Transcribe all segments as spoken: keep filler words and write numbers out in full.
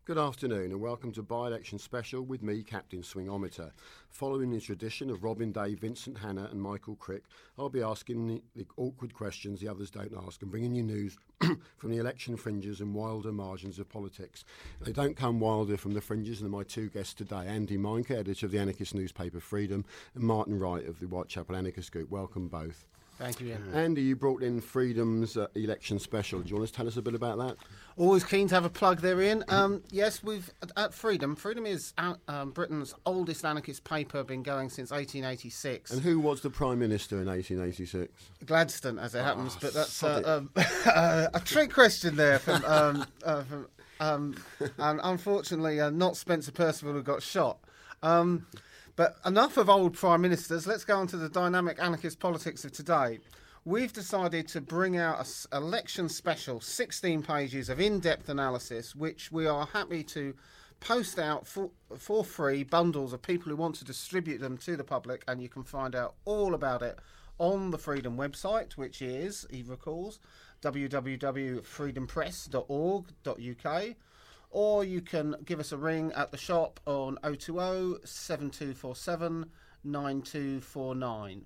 Good afternoon and welcome to By-Election Special with me, Captain Swingometer. Following the tradition of Robin Day, Vincent Hanna and Michael Crick, I'll be asking the, the awkward questions the others don't ask and bringing you news from the election fringes and wilder margins of politics. They don't come wilder from the fringes than my two guests today, Andy Meinke, editor of the anarchist newspaper Freedom, and Martin Wright of the Whitechapel Anarchist Group. Welcome both. Thank you, Ian. Andy, you brought in Freedom's uh, election special. Do you want to tell us a bit about that? Always keen to have a plug there, Ian. Um, yes, we've at Freedom. Freedom is uh, um, Britain's oldest anarchist paper, been going since eighteen eighty-six. And who was the Prime Minister in eighteen eighty-six? Gladstone, as it Oh, happens, but that's sod it. uh, um, uh, a trick question there from, um, uh, from um, and unfortunately uh, not Spencer Perceval, who got shot. Um, But enough of old prime ministers. Let's go on to the dynamic anarchist politics of today. We've decided to bring out an election special, sixteen pages of in-depth analysis, which we are happy to post out for, for free, bundles of people who want to distribute them to the public, and you can find out all about it on the Freedom website, which is, he recalls, w w w dot freedom press dot org dot u k. Or you can give us a ring at the shop on oh two oh, seven two four seven, nine two four nine.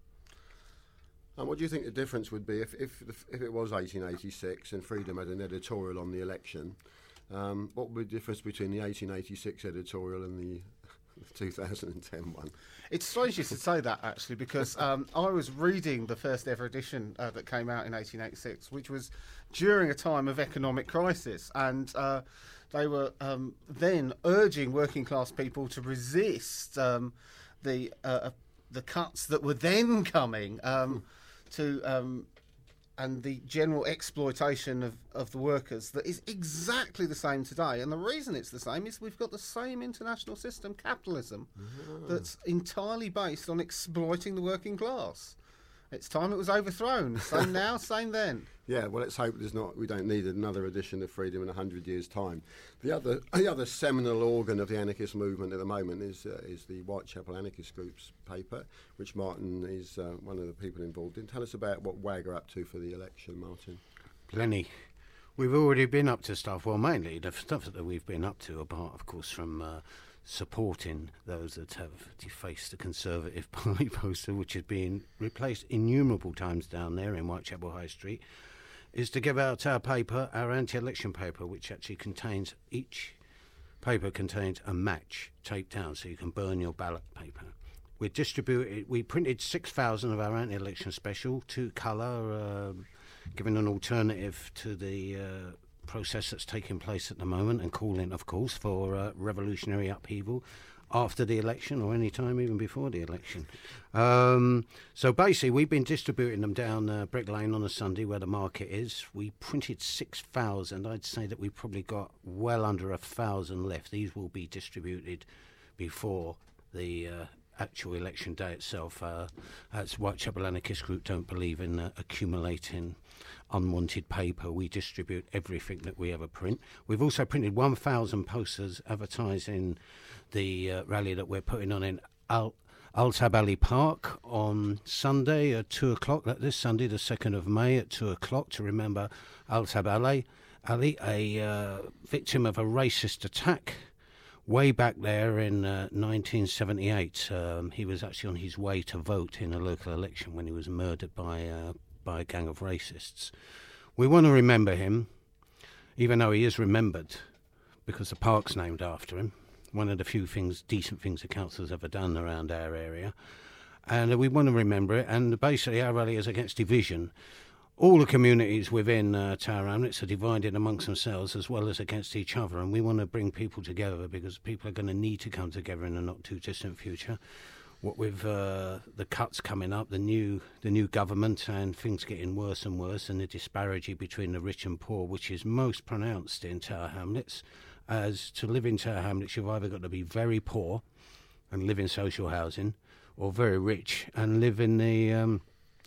And what do you think the difference would be if if, if it was eighteen eighty-six and Freedom had an editorial on the election? Um, what would be the difference between the eighteen eighty-six editorial and the two thousand ten one? It's strange you should say that, actually, because um, I was reading the first ever edition uh, that came out in eighteen eighty-six, which was during a time of economic crisis, and uh, they were um, then urging working class people to resist um, the uh, the cuts that were then coming um, to um, and the general exploitation of, of the workers that is exactly the same today. And the reason it's the same is we've got the same international system, capitalism, Mm-hmm. that's entirely based on exploiting the working class. It's time it was overthrown. Same now, same then. Yeah, well, let's hope there's not. We don't need another edition of Freedom in a hundred years' time. The other, the other seminal organ of the anarchist movement at the moment is uh, is the Whitechapel Anarchist Group's paper, which Martin is uh, one of the people involved in. Tell us about what W A G are up to for the election, Martin. Plenty. We've already been up to stuff. Well, mainly the stuff that we've been up to, apart, of course, from Uh, supporting those that have defaced the Conservative Party poster, which has been replaced innumerable times down there in Whitechapel High Street, is to give out our paper, our anti-election paper, which actually contains, each paper contains a match taped down so you can burn your ballot paper. We distributed, we printed six thousand of our anti-election special to colour, uh, giving an alternative to the uh, process that's taking place at the moment, and calling, of course, for uh, revolutionary upheaval after the election or any time even before the election. Um, so basically, we've been distributing them down uh, Brick Lane on a Sunday where the market is. We printed six thousand. I'd say that we've probably got well under a thousand left. These will be distributed before the uh, actual election day itself. Uh, as Whitechapel Anarchist Group don't believe in uh, accumulating unwanted paper. We distribute everything that we ever print. We've also printed one thousand posters advertising the uh, rally that we're putting on in Al Altab Ali Park on Sunday at two o'clock. This Sunday, the second of May at two o'clock, to remember Altab Ali, Ali a uh, victim of a racist attack way back there in uh, nineteen seventy-eight. Um, he was actually on his way to vote in a local election when he was murdered by uh, by a gang of racists. We want to remember him, even though he is remembered, because the park's named after him. One of the few things, decent things the council's ever done around our area. And uh, we want to remember it, and basically our rally is against division. All the communities within uh, Tower Hamlets are divided amongst themselves as well as against each other, and we want to bring people together because people are going to need to come together in the not too distant future. What with uh, the cuts coming up, the new the new government, and things getting worse and worse, and the disparity between the rich and poor, which is most pronounced in Tower Hamlets. As to live in Tower Hamlets, you've either got to be very poor and live in social housing, or very rich and live in the um,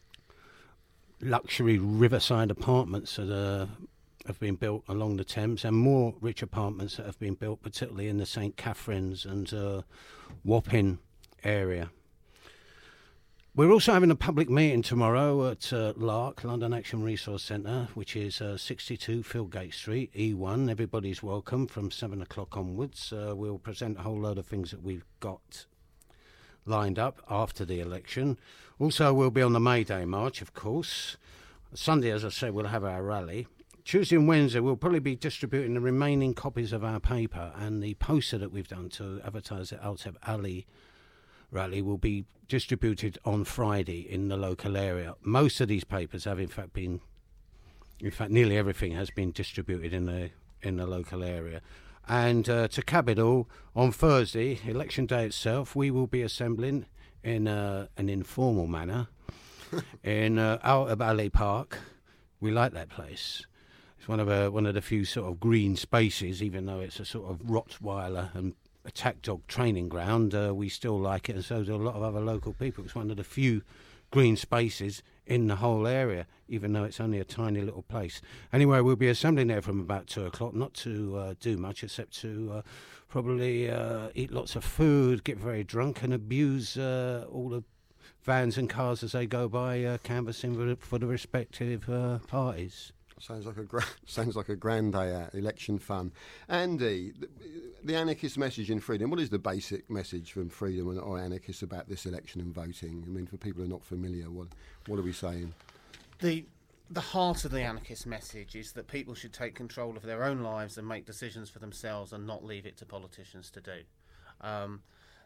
luxury riverside apartments that uh, have been built along the Thames, and more rich apartments that have been built, particularly in the Saint Catherine's and uh, Wapping area. We're also having a public meeting tomorrow at uh, LARC, London Action Resource Centre, which is uh, sixty-two Fieldgate Street, E one. Everybody's welcome from seven o'clock onwards. Uh, we'll present a whole load of things that we've got lined up after the election. Also, we'll be on the May Day March, of course. Sunday, as I said, we'll have our rally. Tuesday and Wednesday, we'll probably be distributing the remaining copies of our paper, and the poster that we've done to advertise the Alteb Ali rally will be distributed on Friday in the local area. Most of these papers have in fact been, in fact nearly everything has been distributed in the in the local area. And uh, to cap it all, on Thursday, election day itself, we will be assembling in uh, an informal manner in uh, Alteb Ali Park. We like that place. It's one of a, one of the few sort of green spaces, even though it's a sort of Rottweiler and attack dog training ground. Uh, we still like it, and so do a lot of other local people. It's one of the few green spaces in the whole area, even though it's only a tiny little place. Anyway, we'll be assembling there from about two o'clock, not to uh, do much except to uh, probably uh, eat lots of food, get very drunk, and abuse uh, all the vans and cars as they go by, uh, canvassing for the, for the respective uh, parties. Sounds like a gra- sounds like a grand day out, election fun. Andy, the, the anarchist message in Freedom, what is the basic message from Freedom or anarchists about this election and voting? I mean, for people who are not familiar, what what are we saying? The the heart of the anarchist message is that people should take control of their own lives and make decisions for themselves and not leave it to politicians to do. Um,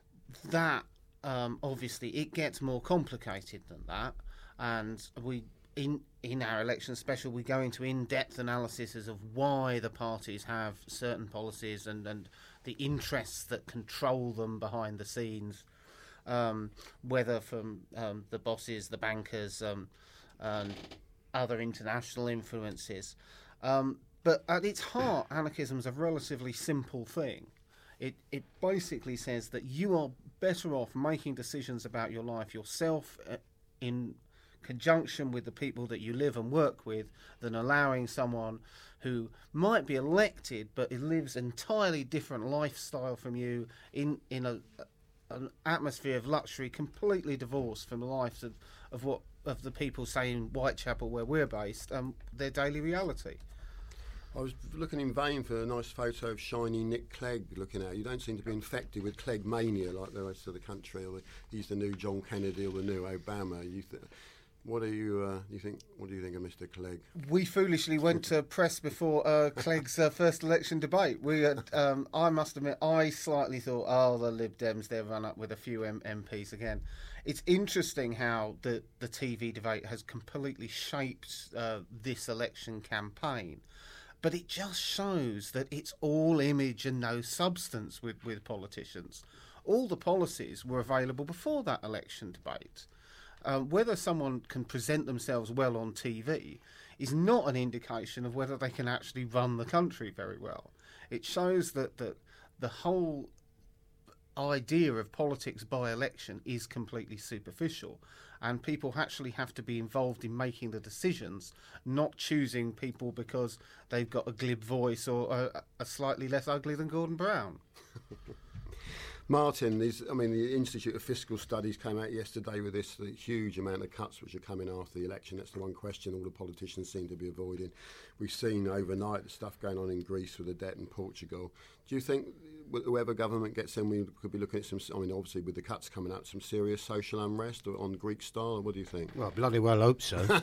that, um, obviously, it gets more complicated than that, and we... In in our election special, we go into in-depth analysis of why the parties have certain policies and, and the interests that control them behind the scenes, um, whether from um, the bosses, the bankers, um, and other international influences. Um, but at its heart, anarchism is a relatively simple thing. It it basically says that you are better off making decisions about your life yourself uh, in conjunction with the people that you live and work with than allowing someone who might be elected but lives an entirely different lifestyle from you in in a, an atmosphere of luxury completely divorced from the lives of, of what of the people, say, in Whitechapel where we're based, um, their daily reality. I was looking in vain for a nice photo of shiny Nick Clegg looking out. You don't seem to be infected with Clegg mania like the rest of the country, or the, he's the new John Kennedy or the new Obama. You th- What do you uh, you think? What do you think of Mister Clegg? We foolishly went to press before uh, Clegg's uh, first election debate. We, had, um, I must admit, I slightly thought, oh, the Lib Dems, they'll run up with a few M- MPs again. It's interesting how the the T V debate has completely shaped uh, this election campaign, but it just shows that it's all image and no substance with with politicians. All the policies were available before that election debate. Uh, whether someone can present themselves well on T V is not an indication of whether they can actually run the country very well. It shows that, that the whole idea of politics by election is completely superficial, and people actually have to be involved in making the decisions, not choosing people because they've got a glib voice or a, a slightly less ugly than Gordon Brown. Martin, these, I mean, the Institute of Fiscal Studies came out yesterday with this the huge amount of cuts which are coming after the election. That's the one question all the politicians seem to be avoiding. We've seen overnight the stuff going on in Greece with the debt in Portugal. Do you think whoever government gets in, we could be looking at some, I mean, obviously with the cuts coming up, some serious social unrest on Greek style? What do you think? Well, bloody well hope so.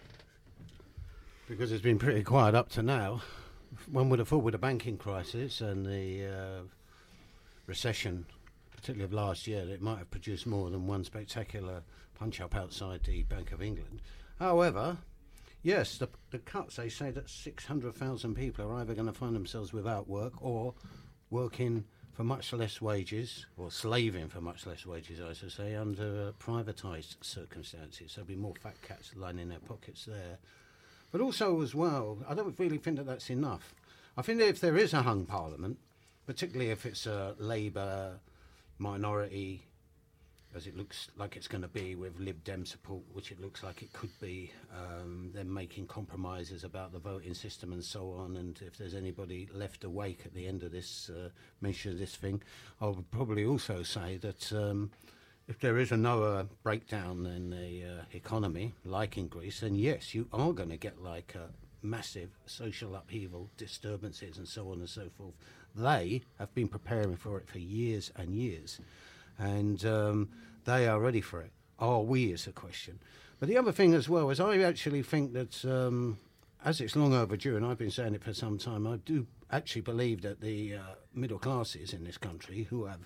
Because it's been pretty quiet up to now. One would have thought with the banking crisis and the uh, recession, particularly of last year, that it might have produced more than one spectacular punch-up outside the Bank of England. However, yes, the, the cuts, they say that six hundred thousand people are either going to find themselves without work or working for much less wages, or slaving for much less wages, I should say, under uh, privatised circumstances. So there'll be more fat cats lining their pockets there. But also, as well, I don't really think that that's enough. I think that if there is a hung parliament, particularly if it's a Labour minority, as it looks like it's going to be with Lib Dem support, which it looks like it could be, um, them making compromises about the voting system and so on, and if there's anybody left awake at the end of this uh, mention of this thing, I would probably also say that um, if there is another breakdown in the uh, economy, like in Greece, then yes, you are going to get like a massive social upheaval, disturbances, and so on and so forth. They have been preparing for it for years and years, and um, they are ready for it. Are we, is the question. But the other thing as well is I actually think that um, as it's long overdue, and I've been saying it for some time, I do actually believe that the uh, middle classes in this country, who have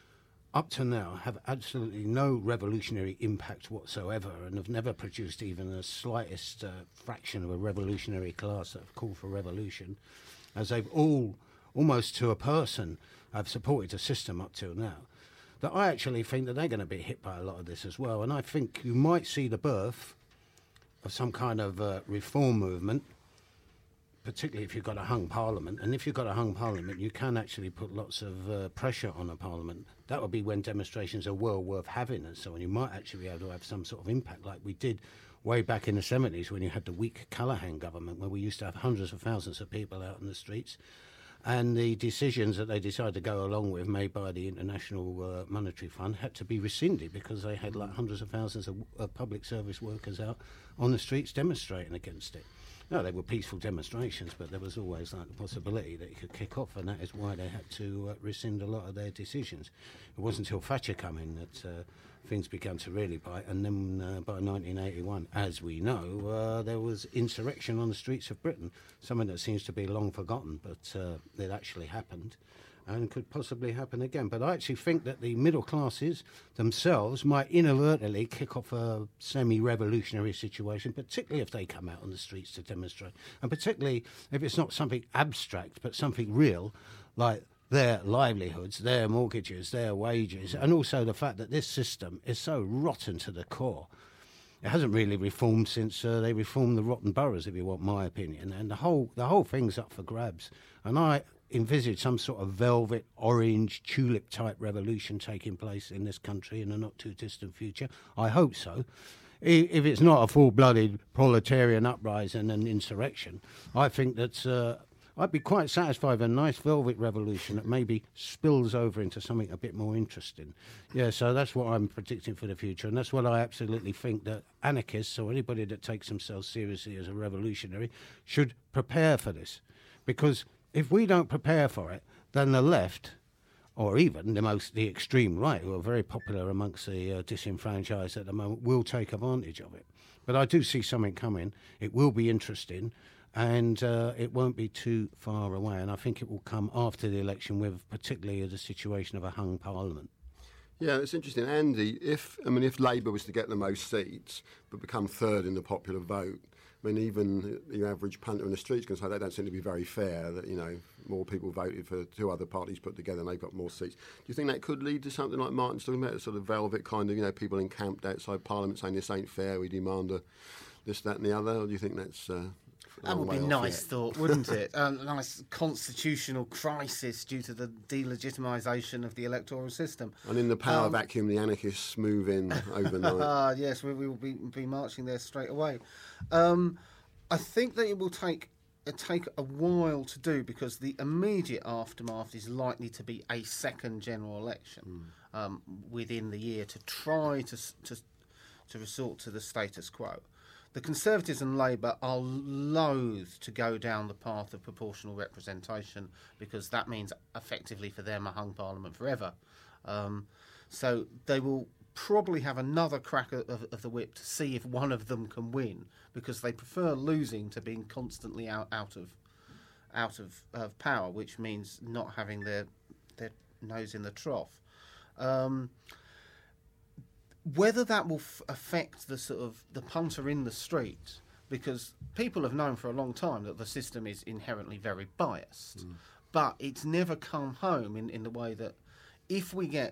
up to now have absolutely no revolutionary impact whatsoever and have never produced even the slightest uh, fraction of a revolutionary class that have called for revolution, as they've all, almost to a person, have supported the system up till now, that I actually think that they're going to be hit by a lot of this as well. And I think you might see the birth of some kind of uh, reform movement, particularly if you've got a hung parliament. And if you've got a hung parliament, you can actually put lots of uh, pressure on a parliament. That would be when demonstrations are well worth having and so on. You might actually be able to have some sort of impact like we did way back in the seventies when you had the weak Callaghan government, where we used to have hundreds of thousands of people out in the streets. And the decisions that they decided to go along with, made by the International uh, Monetary Fund, had to be rescinded because they had like hundreds of thousands of uh, public service workers out on the streets demonstrating against it. No, they were peaceful demonstrations, but there was always like the possibility that it could kick off, and that is why they had to uh, rescind a lot of their decisions. It wasn't until Thatcher came in that uh, things began to really bite, and then uh, by nineteen eighty-one, as we know, uh, there was insurrection on the streets of Britain, something that seems to be long forgotten, but uh, it actually happened and could possibly happen again. But I actually think that the middle classes themselves might inadvertently kick off a semi-revolutionary situation, particularly if they come out on the streets to demonstrate, and particularly if it's not something abstract but something real, like their livelihoods, their mortgages, their wages, and also the fact that this system is so rotten to the core. It hasn't really reformed since uh, they reformed the rotten boroughs, if you want my opinion, and the whole the whole thing's up for grabs. And I envisage some sort of velvet, orange, tulip-type revolution taking place in this country in a not-too-distant future. I hope so. If it's not a full-blooded proletarian uprising and insurrection, I think that uh, I'd be quite satisfied with a nice velvet revolution that maybe spills over into something a bit more interesting. Yeah, so that's what I'm predicting for the future, and that's what I absolutely think that anarchists or anybody that takes themselves seriously as a revolutionary should prepare for this. Because if we don't prepare for it, then the left, or even the most the extreme right, who are very popular amongst the uh, disenfranchised at the moment, will take advantage of it. But I do see something coming. It will be interesting, and uh, it won't be too far away. And I think it will come after the election, with particularly the situation of a hung parliament. Yeah, it's interesting, Andy. If I mean, if Labour was to get the most seats but become third in the popular vote, I mean, even the average punter in the streets can say that don't seem to be very fair, that, you know, more people voted for two other parties put together and they've got more seats. Do you think that could lead to something like Martin's talking about, a sort of velvet kind of, you know, people encamped outside Parliament saying this ain't fair, we demand a this, that and the other? Or do you think that's... Uh, That would be a nice thought, wouldn't it? A um, nice constitutional crisis due to the delegitimisation of the electoral system. And in the power um, vacuum, the anarchists move in overnight. Ah, yes, we, we will be, be marching there straight away. Um, I think that it will take it take a while to do, because the immediate aftermath is likely to be a second general election mm. um, within the year to try to, to to resort to the status quo. The Conservatives and Labour are loath to go down the path of proportional representation, because that means effectively for them a hung parliament forever. Um, so they will probably have another crack of, of the whip to see if one of them can win, because they prefer losing to being constantly out, out of out of, of power, which means not having their their nose in the trough. Um, Whether that will f- affect the sort of the punter in the street, because people have known for a long time that the system is inherently very biased, mm. but it's never come home in, in the way that if we get,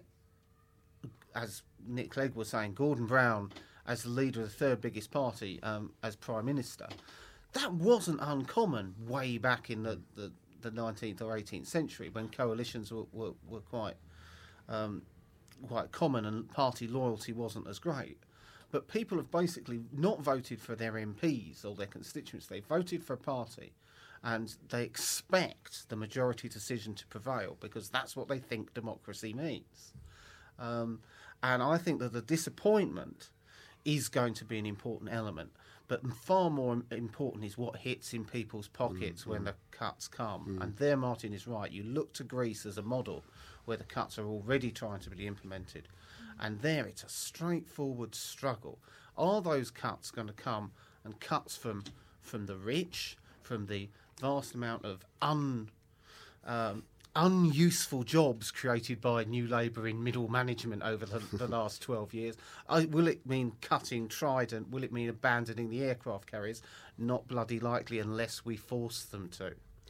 as Nick Clegg was saying, Gordon Brown as the leader of the third biggest party um, as Prime Minister, that wasn't uncommon way back in the, the, the nineteenth or eighteenth century, when coalitions were, were, were quite... Um, quite common and party loyalty wasn't as great. But people have basically not voted for their M Ps or their constituents. They voted for a party, and they expect the majority decision to prevail, because that's what they think democracy means. Um, and I think that the disappointment is going to be an important element. But far more important is what hits in people's pockets mm, when mm. the cuts come. Mm. And there, Martin is right. You look to Greece as a model where the cuts are already trying to be implemented. And there, it's a straightforward struggle. Are those cuts going to come, and cuts from from the rich, from the vast amount of un... Um, unuseful jobs created by New Labour in middle management over the, the last twelve years. Uh, will it mean cutting Trident? Will it mean abandoning the aircraft carriers? Not bloody likely unless we force them to.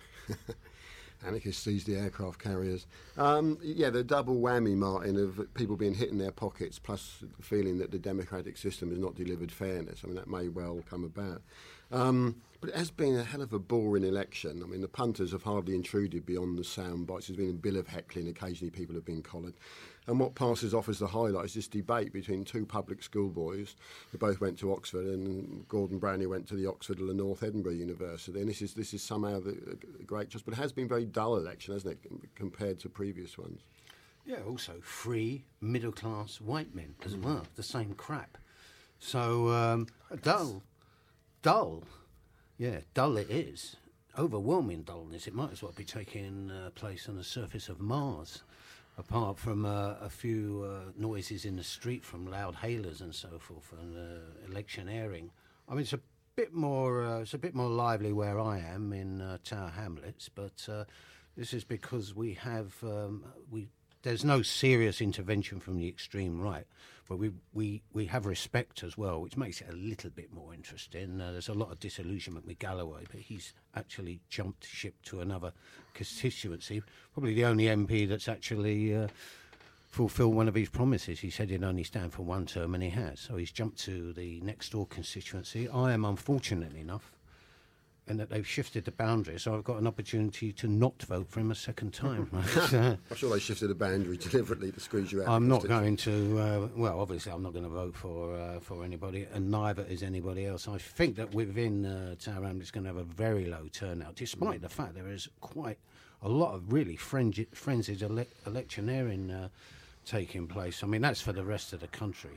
Anarchists seize the aircraft carriers. Um, yeah, the double whammy, Martin, of people being hit in their pockets, plus the feeling that the democratic system has not delivered fairness. I mean, that may well come about. Um, but it has been a hell of a boring election. I mean, the punters have hardly intruded beyond the sound bites. There's been a bill of heckling. Occasionally people have been collared. And what passes off as the highlight is this debate between two public school boys who both went to Oxford, and Gordon Brown, went to the Oxford or the North Edinburgh University. And this is this is somehow the, a great choice. But it has been a very dull election, hasn't it, compared to previous ones? Yeah, also free, middle-class white men as well, the same crap. So, um, dull. Dull. Yeah, dull it is. Overwhelming dullness. It might as well be taking uh, place on the surface of Mars. Apart from uh, a few uh, noises in the street from loud hailers and so forth, and uh, electioneering. I mean, it's a bit more. Uh, it's a bit more lively where I am in uh, Tower Hamlets, but uh, this is because we have um, we. There's no serious intervention from the extreme right, but we we we have respect as well, which makes it a little bit more interesting. Uh, there's a lot of disillusionment with Galloway, but he's actually jumped ship to another constituency. Probably the only M P that's actually uh, fulfilled one of his promises. He said he'd only stand for one term, and he has. So he's jumped to the next door constituency. I am, unfortunately enough, and that they've shifted the boundary, so I've got an opportunity to not vote for him a second time. I'm sure they shifted the boundary deliberately to squeeze you out. I'm not going to, uh, well, obviously I'm not going to vote for uh, for anybody, and neither is anybody else. I think that within uh, Tower Hamlets going to have a very low turnout, despite mm. the fact there is quite a lot of really frenzied, frenzied ele- electioneering uh, taking place. I mean, that's for the rest of the country.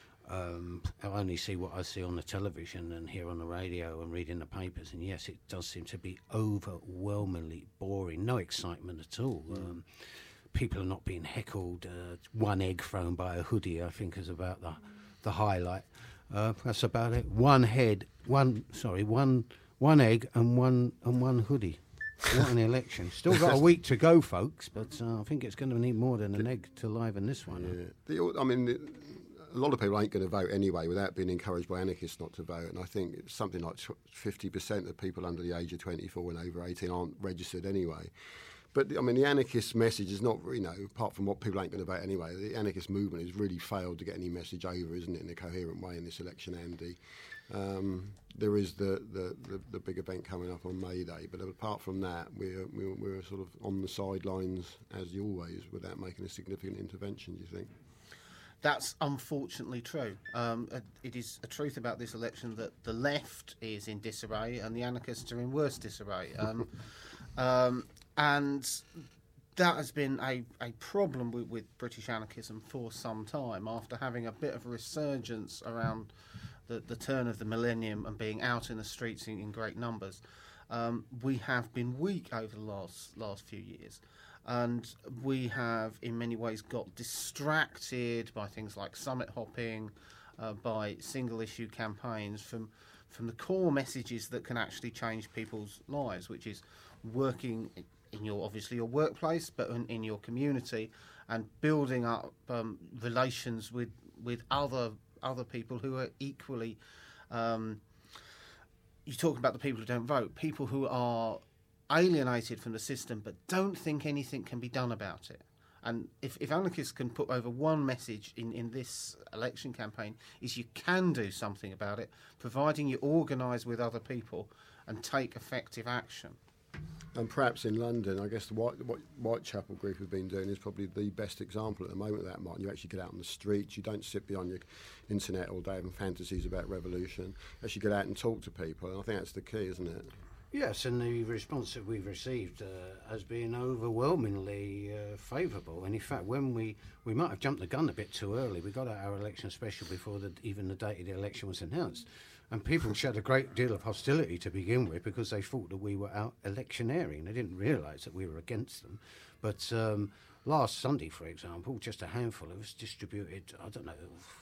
Um, I only see what I see on the television and hear on the radio and read in the papers, and yes, it does seem to be overwhelmingly boring. No excitement at all. Um, people are not being heckled. Uh, one egg thrown by a hoodie, I think, is about the the highlight. Uh, that's about it. One head, one sorry, one one egg and one and one hoodie. What an election! Still got a week to go, folks, but uh, I think it's going to need more than an egg to liven this one. Yeah. The, I mean. The, A lot of people ain't going to vote anyway without being encouraged by anarchists not to vote. And I think it's something like fifty percent of people under the age of twenty-four and over eighteen aren't registered anyway. But, I mean, the anarchist message is not, you know, apart from what people ain't going to vote anyway, the anarchist movement has really failed to get any message over, isn't it, in a coherent way in this election, Andy? Um, there is the, the, the, the big event coming up on May Day, but apart from that, we're, we're, we're sort of on the sidelines, as always, without making a significant intervention, do you think? That's unfortunately true. Um, it is a truth about this election that the left is in disarray and the anarchists are in worse disarray. Um, um, and that has been a, a problem with, with British anarchism for some time, after having a bit of a resurgence around the, the turn of the millennium and being out in the streets in, in great numbers. Um, we have been weak over the last last few years. And we have, in many ways, got distracted by things like summit hopping, uh, by single-issue campaigns from from the core messages that can actually change people's lives, which is working in your, obviously, your workplace, but in, in your community, and building up um, relations with with other other people who are equally. Um, you talk about the people who don't vote, people who are alienated from the system but don't think anything can be done about it. And if, if anarchists can put over one message in, in this election campaign, is you can do something about it, providing you organise with other people and take effective action. And perhaps in London, I guess the White, what Whitechapel group have been doing is probably the best example at the moment of that, Martin. You actually get out on the streets, you don't sit behind your internet all day having fantasies about revolution. You actually get out and talk to people, and I think that's the key, isn't it? Yes, and the response that we've received uh, has been overwhelmingly uh, favourable. And in fact, when we, we might have jumped the gun a bit too early, we got our election special before the, even the date of the election was announced. And people showed a great deal of hostility to begin with because they thought that we were out electioneering. They didn't realise that we were against them. But um, last Sunday, for example, just a handful of us distributed, I don't know,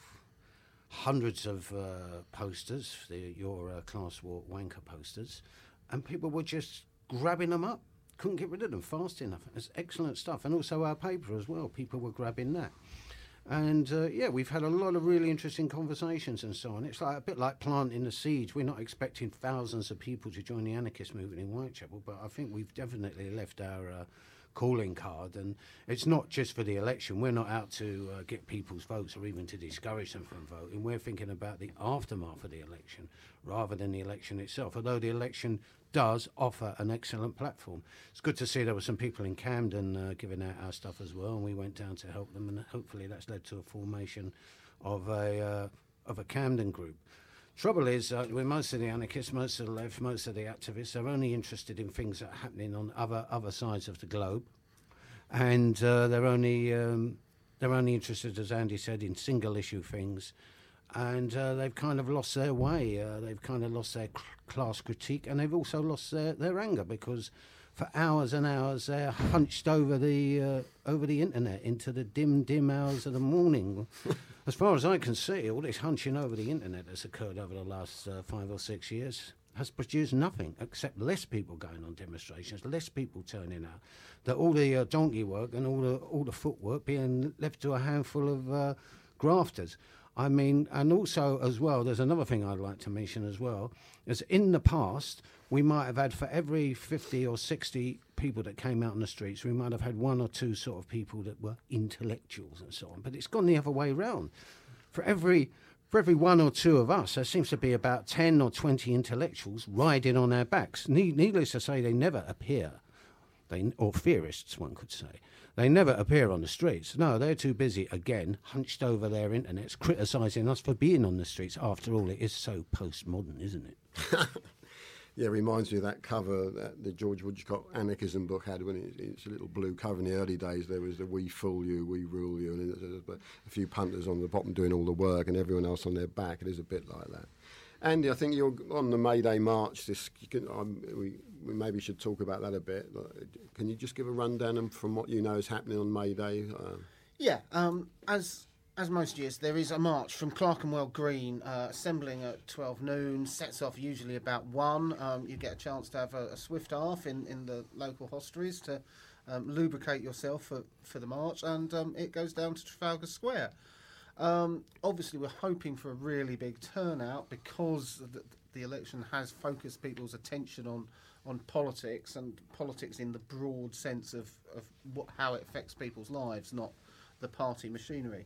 hundreds of uh, posters, the, your uh, class war wanker posters, and people were just grabbing them up. Couldn't get rid of them fast enough. It's excellent stuff. And also our paper as well. People were grabbing that. And, uh, yeah, we've had a lot of really interesting conversations and so on. It's like a bit like planting the seeds. We're not expecting thousands of people to join the anarchist movement in Whitechapel, but I think we've definitely left our uh, calling card. And it's not just for the election. We're not out to uh, get people's votes or even to discourage them from voting. We're thinking about the aftermath of the election rather than the election itself, although the election does offer an excellent platform. It's good to see there were some people in Camden uh, giving out our stuff as well, and we went down to help them, and hopefully that's led to a formation of a uh, of a Camden group. Trouble is, uh, with most of the anarchists, most of the left, most of the activists, are only interested in things that are happening on other other sides of the globe, and uh, they're only um, they're only interested, as Andy said, in single issue things. And uh, they've kind of lost their way. Uh, they've kind of lost their cl- class critique, and they've also lost their, their anger because for hours and hours they're hunched over the uh, over the internet into the dim, dim hours of the morning. As far as I can see, all this hunching over the internet that's occurred over the last uh, five or six years has produced nothing except less people going on demonstrations, less people turning out. That all the uh, donkey work and all the all the footwork being left to a handful of uh, grafters. I mean, and also as well, there's another thing I'd like to mention as well, is in the past, we might have had for every fifty or sixty people that came out on the streets, we might have had one or two sort of people that were intellectuals and so on. But it's gone the other way round. For every for every one or two of us, there seems to be about ten or twenty intellectuals riding on our backs. Ne- needless to say, they never appear. They, or theorists, one could say. They never appear on the streets. No, they're too busy, again, hunched over their internets, criticising us for being on the streets. After all, it is so postmodern, isn't it? Yeah, it reminds me of that cover that the George Woodcock Anarchism book had when it, it's a little blue cover. In the early days, there was the "We fool you, we rule you," and there's a few punters on the bottom doing all the work and everyone else on their back. It is a bit like that. Andy, I think you're on the May Day march. This you can, um, we, we maybe should talk about that a bit. Can you just give a rundown from what you know is happening on May Day? Uh, yeah, um, as as most years, there is a march from Clerkenwell Green, uh, assembling at twelve noon. Sets off usually about one. Um, you get a chance to have a, a swift half in, in the local hostelries to um, lubricate yourself for, for the march, and um, it goes down to Trafalgar Square. Um, obviously, we're hoping for a really big turnout because the, the election has focused people's attention on, on politics and politics in the broad sense of, of what, how it affects people's lives, not the party machinery.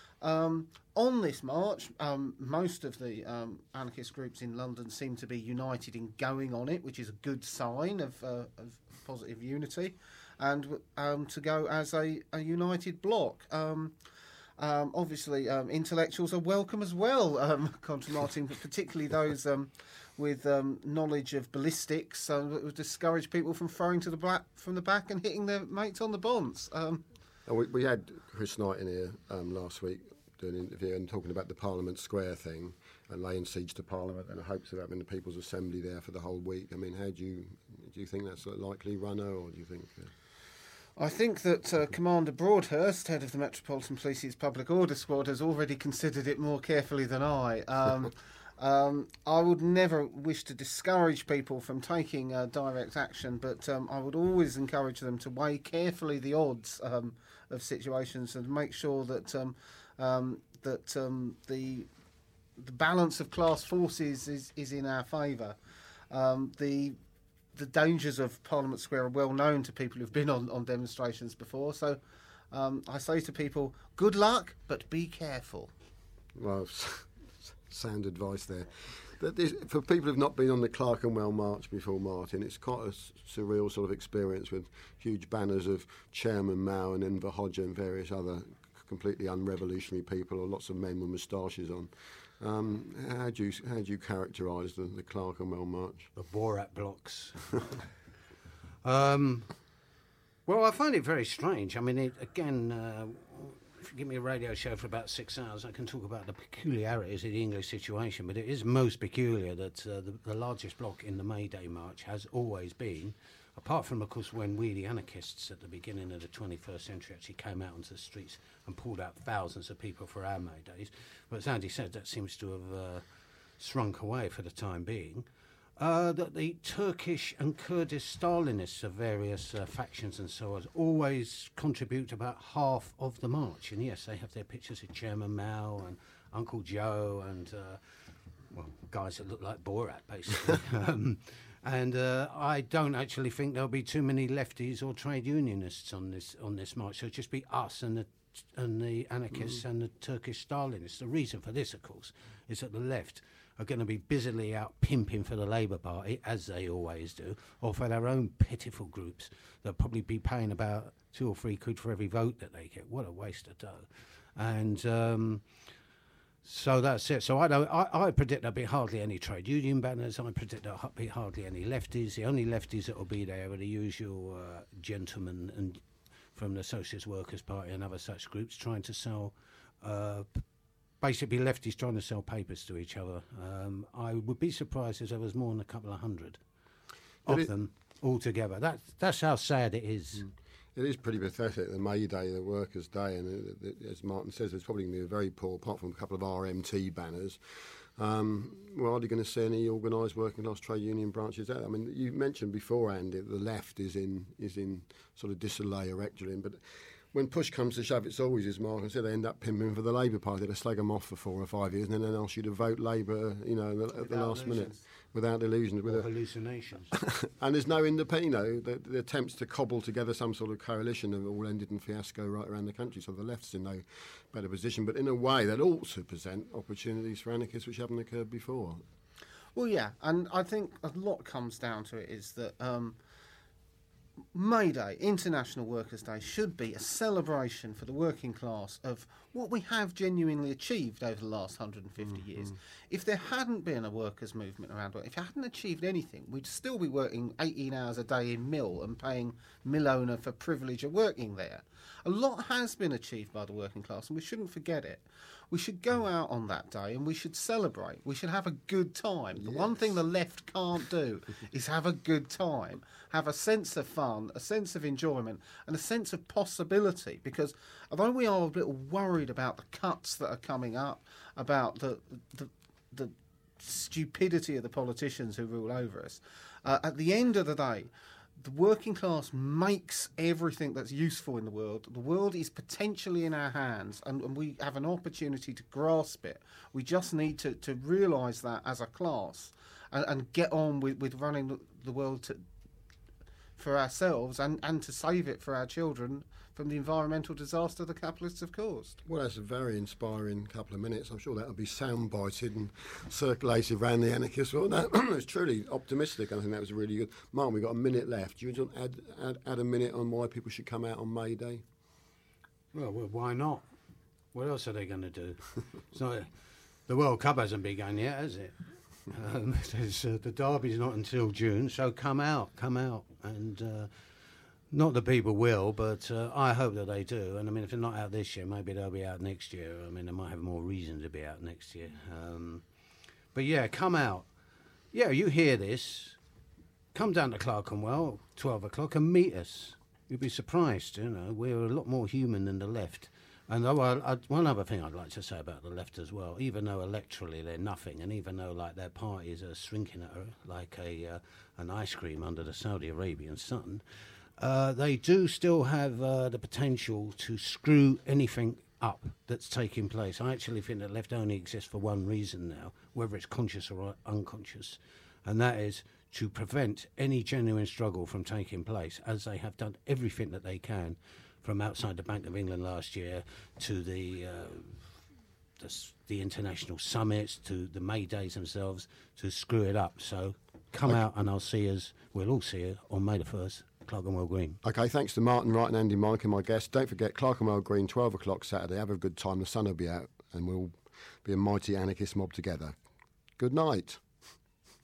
Um, on this march, um, most of the um, anarchist groups in London seem to be united in going on it, which is a good sign of, uh, of positive unity, and um, to go as a, a united bloc. Um, Um, obviously, um, intellectuals are welcome as well, um, Contra Martin, but particularly those um, with um, knowledge of ballistics. Uh, that would discourage people from throwing to the back from the back and hitting their mates on the bonds. Um, and we, we had Chris Knight in here um, last week doing an interview and talking about the Parliament Square thing and laying siege to Parliament and the hopes of having the People's Assembly there for the whole week. I mean, how do you do you think that's a likely runner, or do you think? Uh, I think that uh, Commander Broadhurst, head of the Metropolitan Police's Public Order Squad, has already considered it more carefully than I. Um, um, I would never wish to discourage people from taking uh, direct action, but um, I would always encourage them to weigh carefully the odds um, of situations and make sure that um, um, that um, the the balance of class forces is, is in our favour. Um, the The dangers of Parliament Square are well known to people who've been on, on demonstrations before. So um, I say to people, good luck, but be careful. Well, sound advice there. But this, for people who've not been on the Clerkenwell March before, Martin, it's quite a surreal sort of experience with huge banners of Chairman Mao and Enver Hoxha and various other completely unrevolutionary people, or lots of men with moustaches on. Um, how do you how do you characterise the, the Clerkenwell March? The Borat blocks. um, well, I find it very strange. I mean, it, again, uh, if you give me a radio show for about six hours, I can talk about the peculiarities of the English situation, but it is most peculiar that uh, the, the largest block in the May Day March has always been, apart from, of course, when we, the anarchists, at the beginning of the twenty-first century actually came out onto the streets and pulled out thousands of people for our May Days. But as Andy said, that seems to have uh, shrunk away for the time being. Uh, that the Turkish and Kurdish Stalinists of various uh, factions and so on always contribute about half of the march. And yes, they have their pictures of Chairman Mao and Uncle Joe and, uh, well, guys that look like Borat, basically. um, And uh, I don't actually think there'll be too many lefties or trade unionists on this on this march. So it'll just be us and the and the anarchists mm. and the Turkish Stalinists. The reason for this, of course, is that the left are going to be busily out pimping for the Labour Party, as they always do, or for their own pitiful groups. They'll probably be paying about two or three quid for every vote that they get. What a waste of dough. And Um, So that's it. So I don't. I, I predict there'll be hardly any trade union banners. I predict there'll be hardly any lefties. The only lefties that will be there are the usual uh, gentlemen and from the Socialist Workers' Party and other such groups trying to sell, uh, basically lefties trying to sell papers to each other. Um, I would be surprised if there was more than a couple of hundred of it, them altogether. That that's how sad it is. Mm. It is pretty pathetic, the May Day, the Workers' Day, and it, it, as Martin says, it's probably going to be very poor, apart from a couple of R M T banners. Um, we're hardly going to see any organised working class trade union branches out. I mean, you mentioned before, Andy, the left is in is in sort of disarray or rectualing, but when push comes to shove, it's always, as Martin said, they end up pimping for the Labour Party. They slag them off for four or five years, and then they ask you to vote Labour, you know, at the last minute. Without illusions, with or a, hallucinations, and there's no independent. You know, the, the attempts to cobble together some sort of coalition have all ended in fiasco right around the country. So the left's in no better position. But in a way, that also present opportunities for anarchists which haven't occurred before. Well, yeah, and I think a lot comes down to it is that um, May Day, International Workers' Day, should be a celebration for the working class of what we have genuinely achieved over the last one hundred fifty mm-hmm. years. If there hadn't been a workers' movement around, if you hadn't achieved anything, we'd still be working eighteen hours a day in mill and paying mill owner for privilege of working there. A lot has been achieved by the working class, and we shouldn't forget it. We should go out on that day and we should celebrate. We should have a good time. The yes. one thing the left can't do is have a good time, have a sense of fun, a sense of enjoyment, and a sense of possibility. Because although we are a little worried about the cuts that are coming up, about the the, the stupidity of the politicians who rule over us, uh, at the end of the day, the working class makes everything that's useful in the world. The world is potentially in our hands, and, and we have an opportunity to grasp it. We just need to, to realise that as a class and, and get on with, with running the world to, for ourselves and, and to save it for our children from the environmental disaster the capitalists have caused. Well, that's a very inspiring couple of minutes. I'm sure that'll be sound-bited and circulated around the anarchists. Well, that was truly optimistic. I think that was really good. Martin, we've got a minute left. Do you want to add, add, add a minute on why people should come out on May Day? Well, well why not? What else are they going to do? So, the World Cup hasn't begun yet, has it? Um, uh, the derby's not until June, so come out, come out. And uh, not that people will, but uh, I hope that they do. And I mean, if they're not out this year, maybe they'll be out next year. I mean, they might have more reason to be out next year. Um, but yeah, come out. Yeah, you hear this. Come down to Clerkenwell, twelve o'clock, and meet us. You'd be surprised, you know. We're a lot more human than the left. And oh, I, I, one other thing I'd like to say about the left as well, even though electorally they're nothing, and even though like their parties are shrinking at her, like a uh, an ice cream under the Saudi Arabian sun, uh, they do still have uh, the potential to screw anything up that's taking place. I actually think that left only exists for one reason now, whether it's conscious or unconscious, and that is to prevent any genuine struggle from taking place, as they have done everything that they can, from outside the Bank of England last year to the, uh, the the international summits to the May Days themselves, to screw it up. So come okay. out and I'll see us, we'll all see you on May the first. Clerkenwell Green. Okay, thanks to Martin Wright and Andy Mike and my guests. Don't forget Clerkenwell Green, twelve o'clock Saturday. Have a good time. The sun will be out and we'll be a mighty anarchist mob together. Good night.